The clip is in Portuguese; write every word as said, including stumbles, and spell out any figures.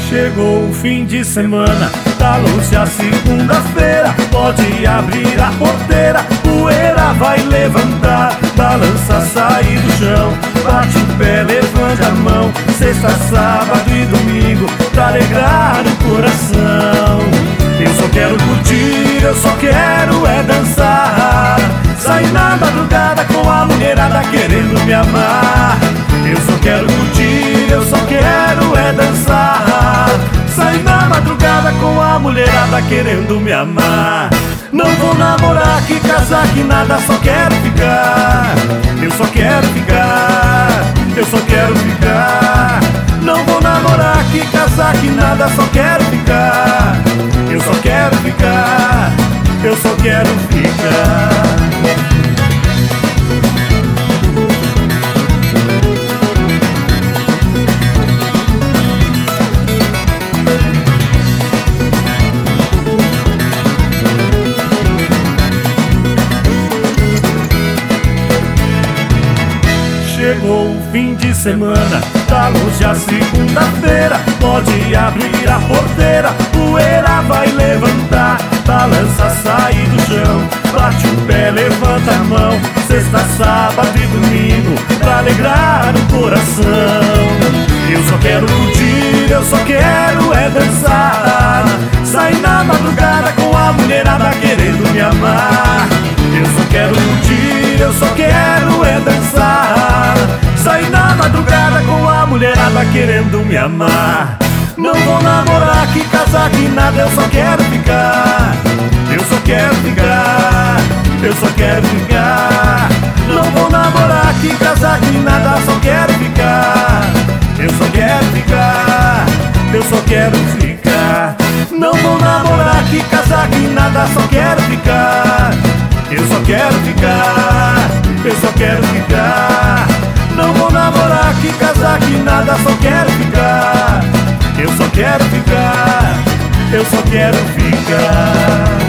Chegou o fim de semana, talou-se a segunda-feira. Pode abrir a porteira, poeira vai levantar. Balança, sair do chão, bate o pé, levanta a mão. Sexta, sábado e domingo, pra alegrar o coração. Eu só quero curtir, eu só quero é dançar. Sair na madrugada com a mulherada querendo me amar. Eu só quero curtir, eu só quero é dançar. Sair na madrugada com a mulherada querendo me amar. Não vou namorar, que casar, que nada, só quero ficar. Eu só quero ficar, eu só quero ficar. Não vou namorar, que casar, que nada, só quero ficar. Eu só quero ficar, eu só quero ficar. Chegou o fim de semana, talou-se a segunda-feira. Pode abrir a porteira, poeira vai levantar. Balança, sair do chão, bate o pé, levanta a mão. Sexta, sábado e domingo, pra alegrar o coração. Eu só quero curtir, eu só quero é dançar. Sair na madrugada com a mulherada querendo me amar. Eu só quero curtir, eu só quero é dançar. Sair na madrugada com a mulherada querendo me amar. Não vou namorar, que casar, que nada, eu só quero ficar. Eu só quero ficar, eu só quero ficar. Não vou namorar, que casar, que nada, só quero ficar. Eu só quero ficar, eu só quero ficar. Não vou namorar, que casar, que nada, só quero ficar. Eu só quero ficar, eu só quero ficar. Não vou namorar, que casar, que nada, só quero ficar. Eu só quero ficar, eu só quero ficar.